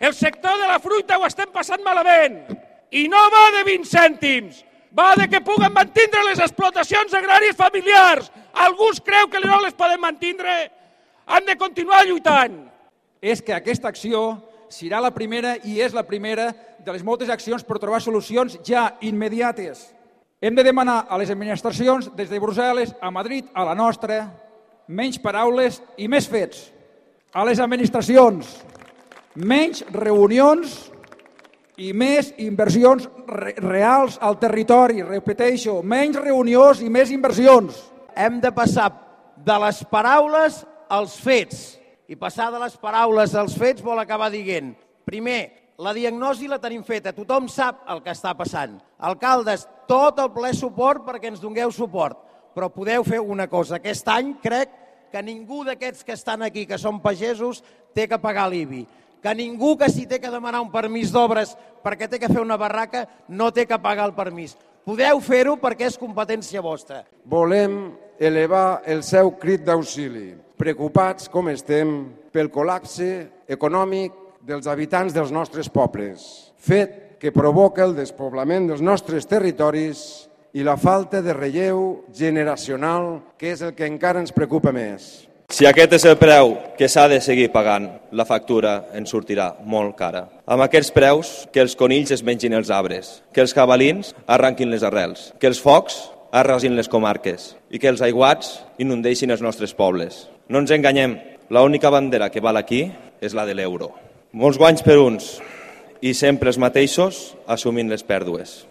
El sector de la fruita ho estem passant malament. I no va de 20 cèntims, va de que puguen mantindre les explotacions agràries familiars. Alguns creu que no les poden mantindre. Han de continuar lluitant. És que aquesta acció serà la primera i és la primera de les moltes accions per trobar solucions ja immediates. Hem de demanar a les administracions, des de Brussel·les, a Madrid, a la nostra, menys paraules i més fets. A les administracions, menys reunions i més inversions reals al territori. Repeteixo, menys reunions i més inversions. Hem de passar de les paraules als fets. I passar de les paraules als fets vol acabar dient, primer, la diagnosi la tenim feta, tothom sap el que està passant. Alcaldes, tot el ple suport perquè ens dongueu suport, però podeu fer una cosa. Aquest any crec que ningú d'aquests que estan aquí, que són pagesos, té que pagar l'IBI. Que ningú que si té que demanar un permís d'obres perquè té que fer una barraca no té que pagar el permís. Podeu fer-ho perquè és competència vostra. Volem elevar el seu crit d'auxili, preocupats com estem pel col·lapse econòmic dels habitants dels nostres pobles, fet que provoca el despoblament dels nostres territoris i la falta de relleu generacional, que és el que encara ens preocupa més. Si aquest és el preu que s'ha de seguir pagant, la factura ens sortirà molt cara. Amb aquests preus, que els conills es mengin els arbres, que els jabalins arranquin les arrels, que els focs arrasin les comarques i que els aiguats inundeixin els nostres pobles. No ens enganyem, l'única bandera que val aquí és la de l'euro. Molts guanys per uns i sempre els mateixos assumint les pèrdues.